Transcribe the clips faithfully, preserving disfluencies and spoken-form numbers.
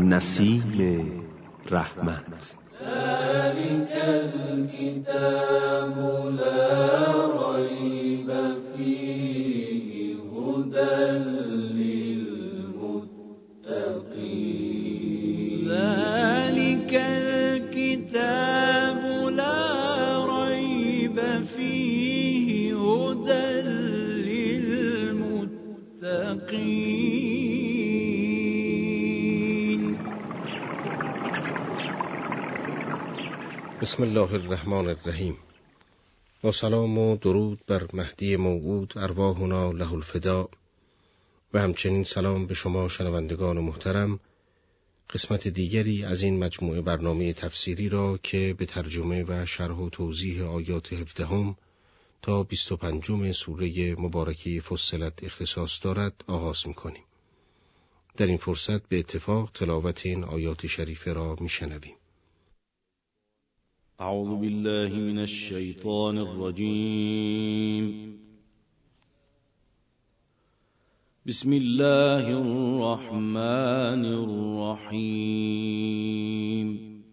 نسیم رحمت. ذلك الكتاب لا ريب فيه هدى للمتقين. ذلك الكتاب لا ريب فيه هدى للمتقين. بسم الله الرحمن الرحیم. با سلام و درود بر مهدی موعود ارواحنا له الفدا و همچنین سلام به شما شنوندگان محترم. قسمت دیگری از این مجموعه برنامه تفسیری را که به ترجمه و شرح و توضیح آیات هفدهم تا بیست و پنجم سوره مبارکه فصلت اختصاص دارد آغاز می‌کنیم. در این فرصت به اتفاق تلاوت این آیات شریفه را می‌شنویم. اعوذ بالله من الشیطان الرجیم. بسم الله الرحمن الرحیم.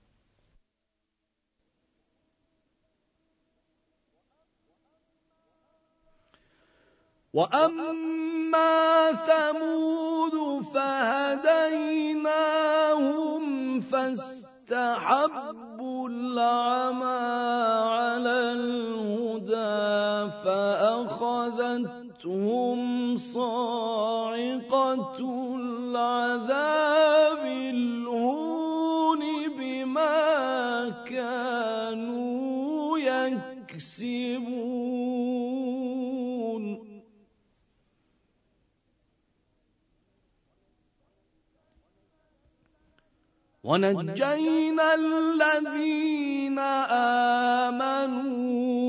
وَأَمَّا ثَمُودُ فَهَدَيْنَاهُمْ فَاسْتَحَبُّوا الْعَمَى عَلَى الْهُدَى فَأَخَذَتْهُمْ صَاعِقَةُ الْعَذَابِ الْهُونِ بِمَا كَانُوا يَكْسِبُونَ. وَنَجَّيْنَا الَّذِينَ آمَنُوا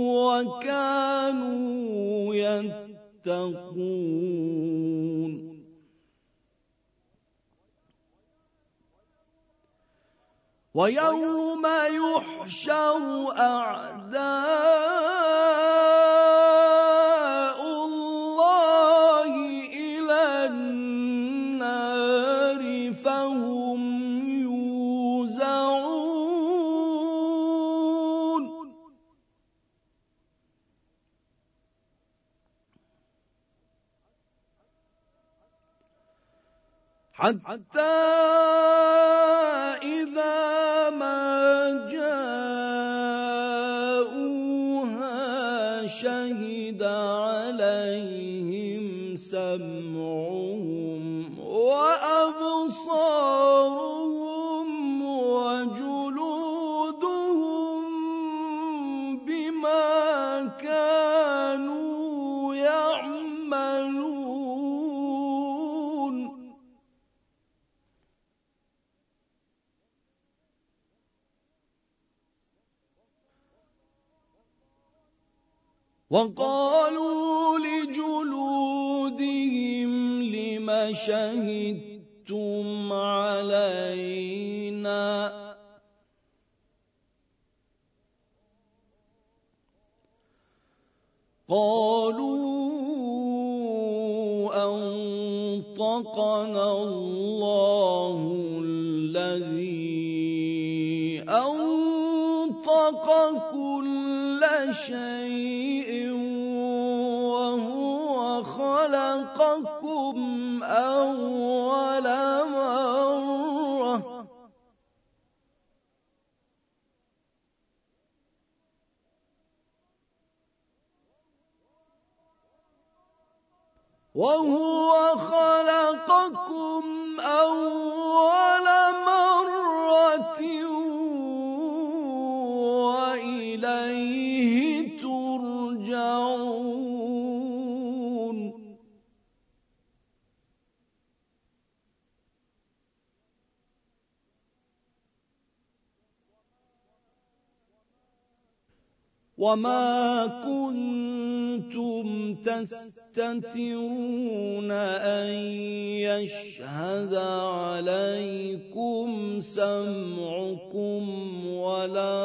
وَكَانُوا يَتَّقُونَ. وَيَوْمَ يُحْشَرُ أَعْدَاءُ اللَّهِ إِلَى النَّارِ فَهُمْ يُوزَعُونَ. حَتَّى إِذَا مَا جَاءُوهَا شَهِدَ عَلَيْهِمْ سَمْعُهُمْ وَأَبْصَارُهُمْ وَجُلُودُهُمْ بِمَا كَانُوا يَعْمَلُونَ. وَقَالُوا لِجُلُودِهِمْ لِمَ شَهِدتُّمْ عَلَيْنَا قَالُوا أَنطَقَنَا اللَّهُ الَّذِي أَنطَقَ كُلَّ شَيْءٍ وَهُوَ خَلَقَكُمْ أَوَّلَ مَرَّةٍ وَهُوَ خَلَقَكُمْ أَوَّلَ مَرَّةٍ وَإِلَيْهِ تُرْجَعُونَ. وَمَا كُنتُمْ تَسْتَتِرُونَ أَن يَشْهَدَ عَلَيْكُمْ سَمْعُكُمْ وَلَا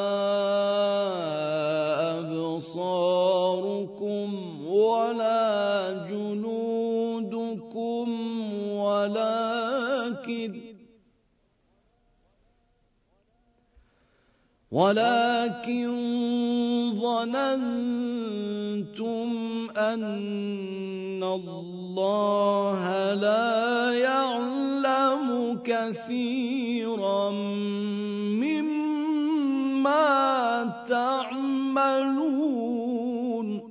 أَبْصَارُكُمْ وَلَا جُلُودُكُمْ وَلَكِنْ ولكن ظننتم أن الله لا يعلم كثيرا مما تعملون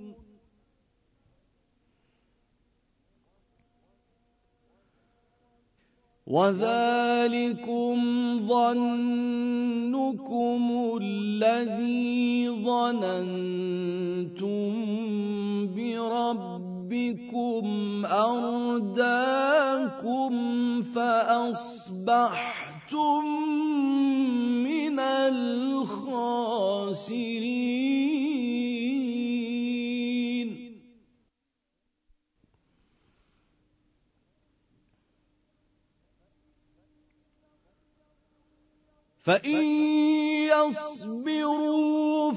وذلكم ظنكم الذي ظننتم بربكم أرداكم فأصبحتم من الخاسرين فإن يصبروا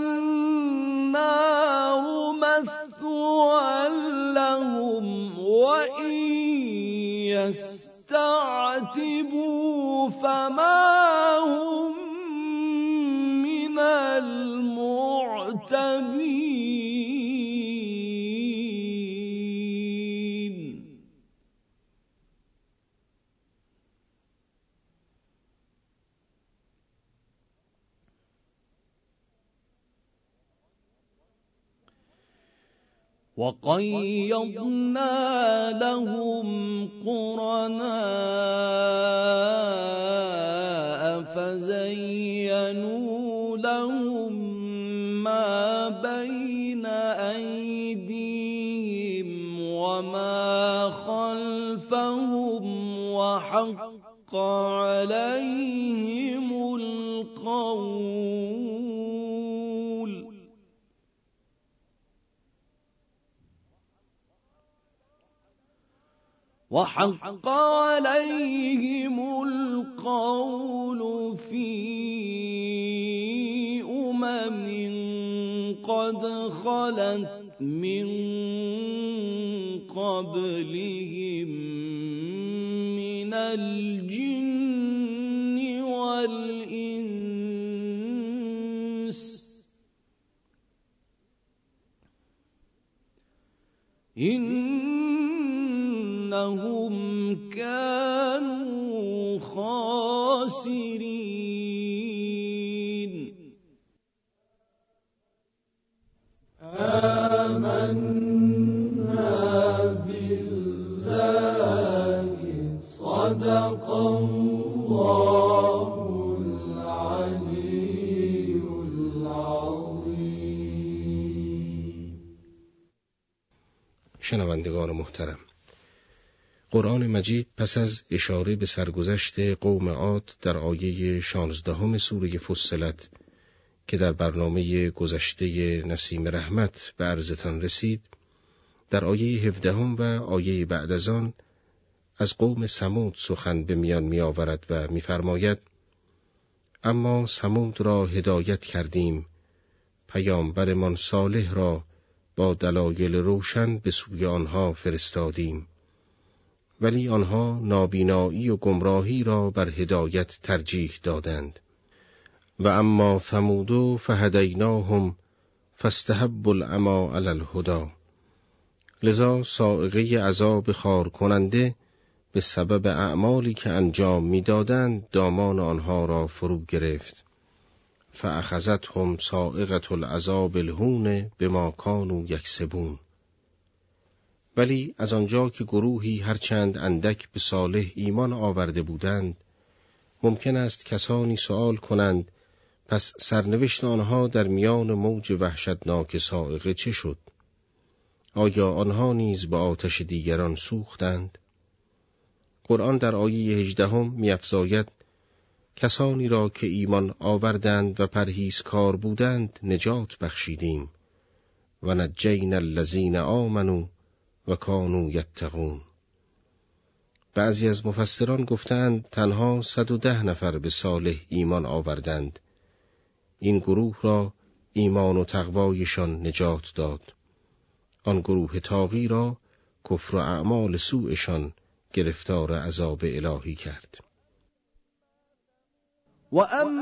فالنار مثوى لهم وإن يستعتبوا فما هم من المعتبين وقيضنا لهم قرناء فزينوا لهم ما بين أيديهم وما خلفهم وحق عليهم القول وحق عليهم القول في أمم قد خلت من قبلهم من الجن والإنس إنهم كانوا خاسرين آمنا بالله صدق الله العلي العظيم. شنوندگان محترم، قرآن مجید پس از اشاره به سرگذشت قوم عاد در آیه شانزدهم سوره فصلت که در برنامه گذشته نسیم رحمت به عرضتان رسید، در آیه هفدهم و آیه بعد از آن از قوم ثمود سخن به میان می آورد و می فرماید: اما ثمود را هدایت کردیم، پیامبرمان صالح را با دلایل روشن به سوی آنها فرستادیم، ولی آنها نابینایی و گمراهی را بر هدایت ترجیح دادند. و اما ثمود فهدیناهم فاستحبوا العمی علی الهدی. لذا صاعقه عذاب خار کننده به سبب اعمالی که انجام می‌دادند دامان آنها را فرو گرفت. فاخذتهم صاعقه العذاب الهون بما کانوا یکسبون. ولی از آنجا که گروهی هرچند اندک به صالح ایمان آورده بودند، ممکن است کسانی سؤال کنند پس سرنوشت آنها در میان موج وحشتناک صاعقه چه شد؟ آیا آنها نیز به آتش دیگران سوختند؟ قرآن در آیه هجدهم می‌افزاید: کسانی را که ایمان آوردند و پرهیزکار بودند نجات بخشیدیم و نجینا الذین آمنوا و کانوا یتقون. بعضی از مفسران گفتند تنها صد و ده نفر به صالح ایمان آوردند. این گروه را ایمان و تقوایشان نجات داد. آن گروه طاغی را کفر و اعمال سوءشان گرفتار عذاب الهی کرد. و اما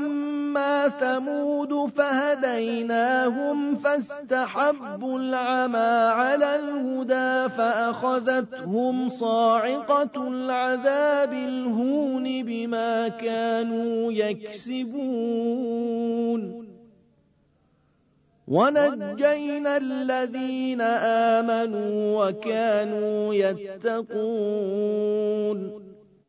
أما ثمود فهديناهم فاستحبوا العمى على الهدى فأخذتهم صاعقة العذاب الهون بما كانوا يكسبون ونجينا الذين آمنوا وكانوا يتقون.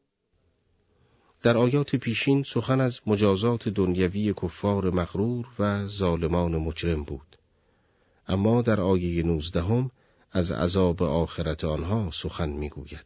در آیات پیشین سخن از مجازات دنیوی کفار مغرور و ظالمان مجرم بود، اما در آیه نوزدهم از عذاب آخرت آنها سخن میگوید.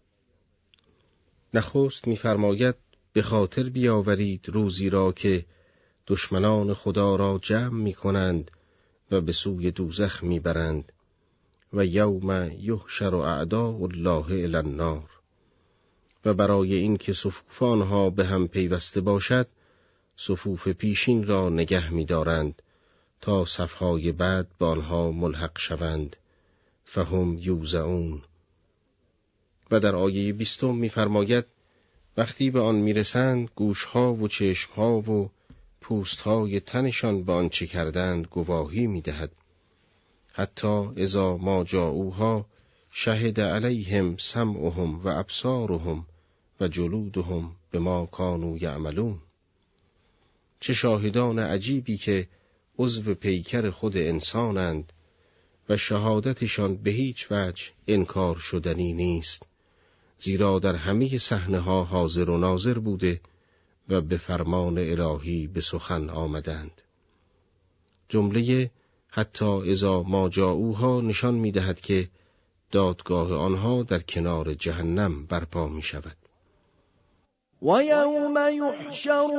نخست می‌فرماید به خاطر بیاورید روزی را که دشمنان خدا را جمع می‌کنند و به سوی دوزخ می‌برند و یوم یحشر اعداء الله الی النار، و برای این که صفوف آنها به هم پیوسته باشد صفوف پیشین را نگه می‌دارند تا صفهای بعد با آنها ملحق شوند فهم یوزعون. و در آیه بیستم می‌فرماید وقتی به آن میرسند گوشها و چشمها و پوستهای تنشان به آنچه کردند گواهی می‌دهد. حتی اذا ما جاءوها شهد علیهم سمعهم و ابصارهم و جلودهم بما کانوا یعملون. چه شاهدان عجیبی که عضو پیکر خود انسانند و شهادتشان به هیچ وجه انکار شدنی نیست، زیرا در همه صحنه‌ها حاضر و ناظر بوده و به فرمان الهی به سخن آمدند. جمله حتی اذا ما جاءوها نشان می‌دهد که دادگاه آنها در کنار جهنم برپا می شود. و یوم یحشر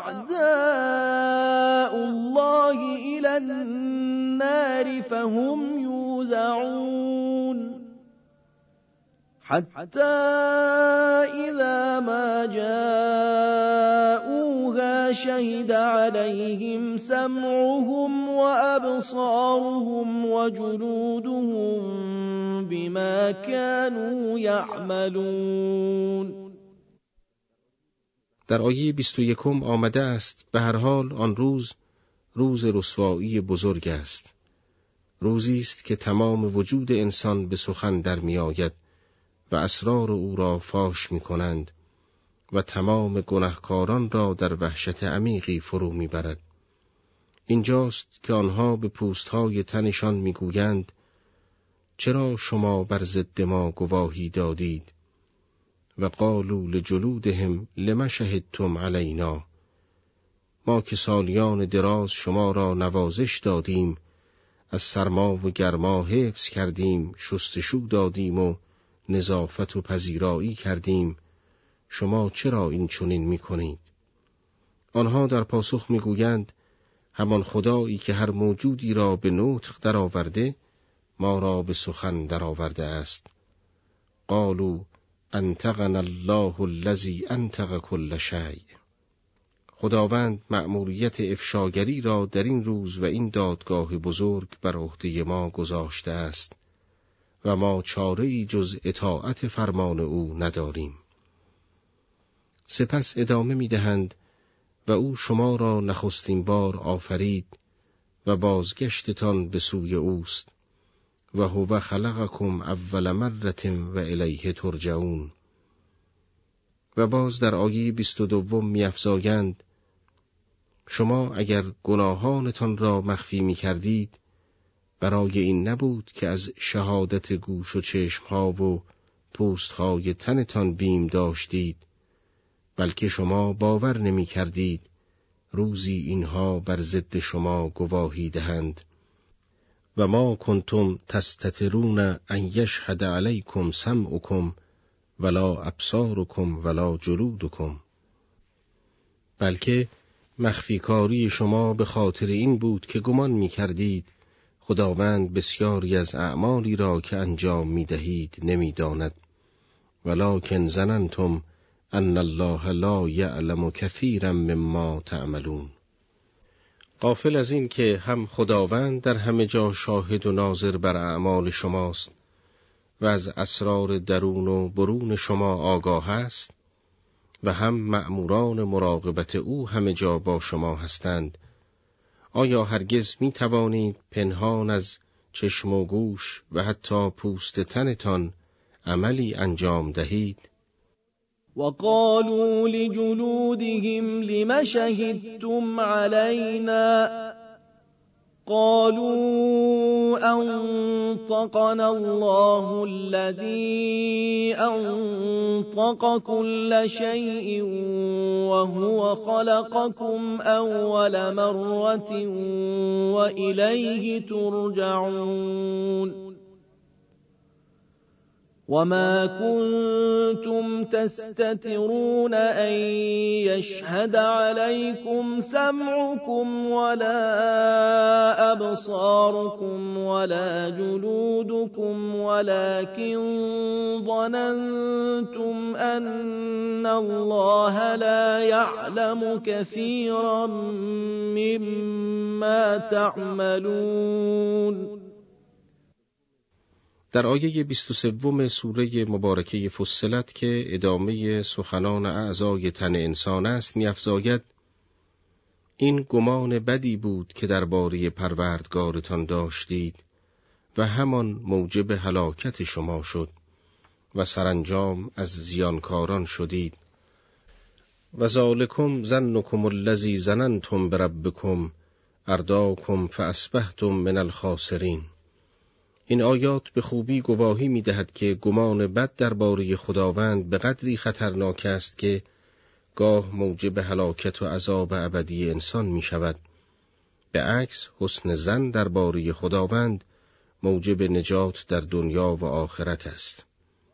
اعداء الله الی النار فهم یوزعون حتی اذا ما جاءوها شهد علیهم سمعهم و ابصارهم و جلودهم بما كانوا يعملون. در آیه بیست و یکم آمده است به هر حال آن روز روز رسوایی بزرگ است. روزی است که تمام وجود انسان به سخن در می آید و اسرار او را فاش می کنند و تمام گناهکاران را در وحشت عمیقی فرو می برد. اینجاست که آنها به پوستهای تنشان می گویند چرا شما بر ضد ما گواهی دادید؟ و قالوا لجلودهم لم شهدتم علینا، ما که سالیان دراز شما را نوازش دادیم، از سرما و گرما حفظ کردیم، شستشو دادیم و نظافت و پذیرایی کردیم، شما چرا این چنین می کنید؟ آنها در پاسخ می گویند همان خدایی که هر موجودی را به نطق درآورده ما را به سخن درآورده است. قالوا انطقنا الله الذی انطق کل شیء. خداوند مأموریت افشاگری را در این روز و این دادگاه بزرگ بر عهده ما گذاشته است و ما چاره‌ای جز اطاعت فرمان او نداریم. سپس ادامه می‌دهند و او شما را نخستین بار آفرید و بازگشتتان به سوی اوست و هو خلقکم اول مرة و الیه ترجعون. و باز در آیه بیست و دوم می‌افزایند شما اگر گناهانتان را مخفی می‌کردید برای این نبود که از شهادت گوش و چشم‌ها و پوست‌های تنتان بیم داشتید، بلکه شما باور نمی‌کردید روزی اینها بر ضد شما گواهی دهند. و ما کنتم تستترون ان یشهد علیکم سمعکم ولا ابصارکم ولا جلودکم، بلکه مخفیکاری شما به خاطر این بود که گمان می کردید خداوند بسیاری از اعمالی را که انجام می دهید نمی داند. ولکن ظننتم ان الله لا یعلم کثیرا مما تعملون. غافل از این که هم خداوند در همه جا شاهد و ناظر بر اعمال شماست و از اسرار درون و برون شما آگاه است، و هم مأموران مراقبت او همه جا با شما هستند. آیا هرگز می توانید پنهان از چشم و گوش و حتی پوست تنتان عملی انجام دهید؟ وقالوا لجلودهم لم شهدتم علينا قالوا أنطقنا الله الذي أنطق كل شيء وهو خلقكم أول مرة وإليه ترجعون وما كنتم تستترون أن يشهد عليكم سمعكم ولا أبصاركم ولا جلودكم ولكن ظننتم أن الله لا يعلم كثيرا مما تعملون. در آیه بیست و سوم سوره مبارکه فصلت که ادامه سخنان اعضای تن انسان است می‌افزاید: این گمان بدی بود که درباره پروردگارتان داشتید و همان موجب هلاکت شما شد و سرانجام از زیانکاران شدید. و ذالکم ظنکم الذی ظننتم بربکم ارداکم فاصبحتم من الخاسرین. این آیات به خوبی گواهی می دهد که گمان بد درباره خداوند به قدری خطرناک است که گاه موجب هلاکت و عذاب ابدی انسان می شود. به عکس حسن ظن درباره خداوند موجب نجات در دنیا و آخرت است.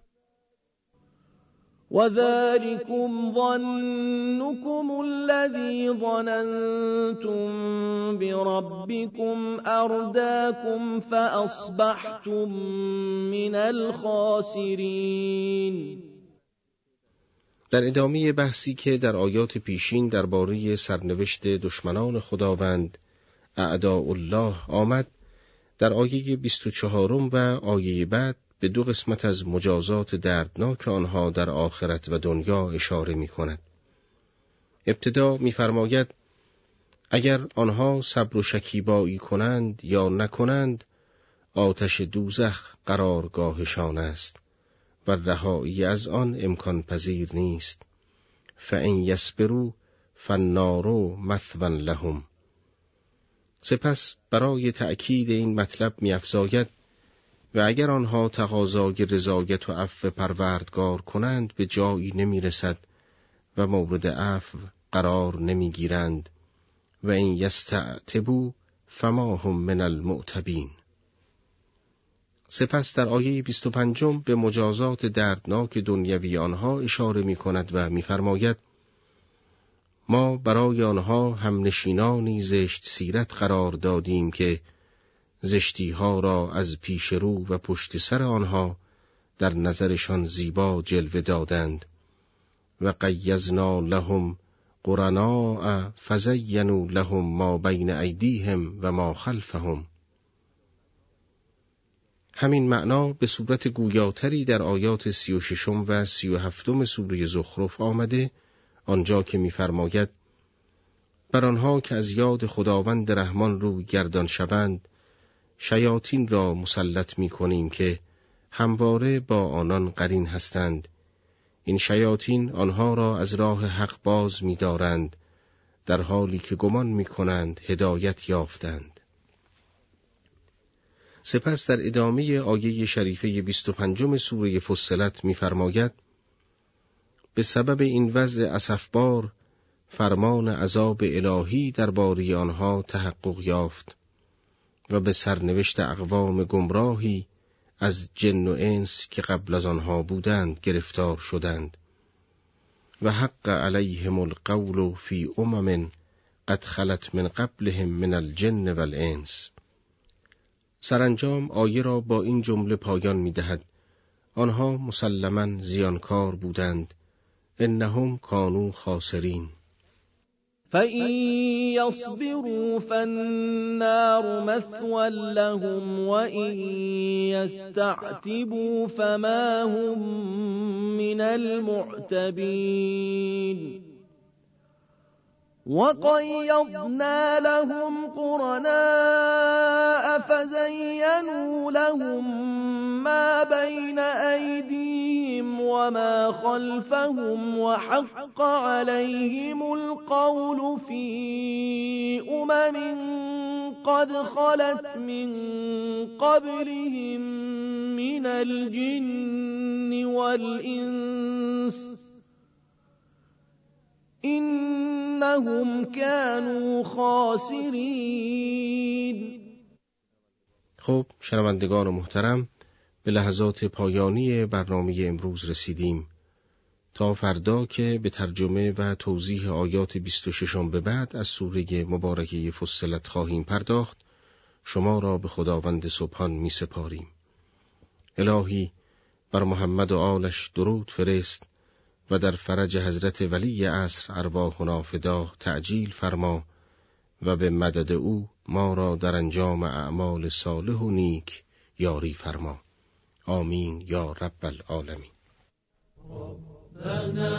وذلكم ظنكم الذي ظننتم بربكم أرداكم فأصبحتم من الخاسرين. در ادامه بحثی که در آیات پیشین درباره سرنوشت دشمنان خداوند اعداء الله آمد، در آیه بیست و چهارم و آیه بعد به دو قسمت از مجازات دردناک آنها در آخرت و دنیا اشاره می کند. ابتدا می فرماید: اگر آنها صبر و شکیبایی کنند یا نکنند، آتش دوزخ قرارگاهشان است و رهایی از آن امکان پذیر نیست. فَإِنْ یَصْبِرُوا فَالنَّارُ مَثْوًى لَهُمْ. سپس برای تأکید این مطلب می افزاید: و اگر آنها تقاضای رضایت و عفو پروردگار کنند به جایی نمی رسد و مورد عفو قرار نمی گیرند. و این یستعتبوا فما هم من المعتبین. سپس در آیه بیست و پنجم به مجازات دردناک دنیوی آنها اشاره می کند و می فرماید: ما برای آنها هم نشینانی زشت سیرت قرار دادیم که زشتی ها را از پیش رو و پشت سر آنها در نظرشان زیبا جلوه دادند. و قیضنا لهم قرناء فزینوا لهم ما بین ایدیهم و ما خلفهم. همین معنا به صورت گویاتری در آیات سی و ششم و سی و هفتم سوره زخرف آمده، آنجا که می‌فرماید: بر آنها که از یاد خداوند رحمان رو گردان شوند شیاطین را مسلط می کنیم که همواره با آنان قرین هستند. این شیاطین آنها را از راه حق باز می دارند در حالی که گمان می کنند هدایت یافتند. سپس در ادامه آیه شریفه بیست و پنجم سوره فصلت می فرماید: به سبب این وضع اسفبار فرمان عذاب الهی درباره آنها تحقق یافت و به سرنوشت اقوام گمراهی از جن و انس که قبل از آنها بودند گرفتار شدند. و حق علیهم القول فی امم قد خلت من قبلهم من الجن والانس. سرانجام آیه را با این جمله پایان می دهد: آنها مسلماً زیانکار بودند، انهم کانوا خاسرین. فإن يصبروا فالنار مثوى لهم وإن يستعتبوا فما هم من المعتبين وقيضنا لهم قرناء فزينوا لهم ما بين أيديهم وما خلفهم وحق عليهم القول في أمم قد خلت من قبلهم من الجن والإنس إنهم كانوا خاسرین. خب شنوندگان محترم، به لحظات پایانی برنامه امروز رسیدیم. تا فردا که به ترجمه و توضیح آیات بیست و شش به بعد از سوره مبارکه فصلت خواهیم پرداخت، شما را به خداوند سبحان می سپاریم. الهی بر محمد و آلش درود فرست و در فرج حضرت ولی عصر ارواحنا فدا تعجیل فرما و به مدد او ما را در انجام اعمال صالح و نیک یاری فرما. آمین یا رب العالمین. ربنا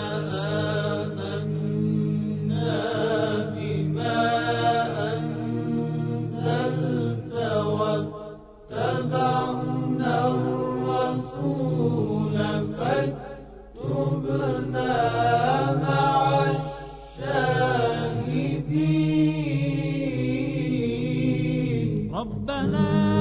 آمنا بما أنزلت واتبعنا الرسول فاكتبنا مع الشاهدين. ربنا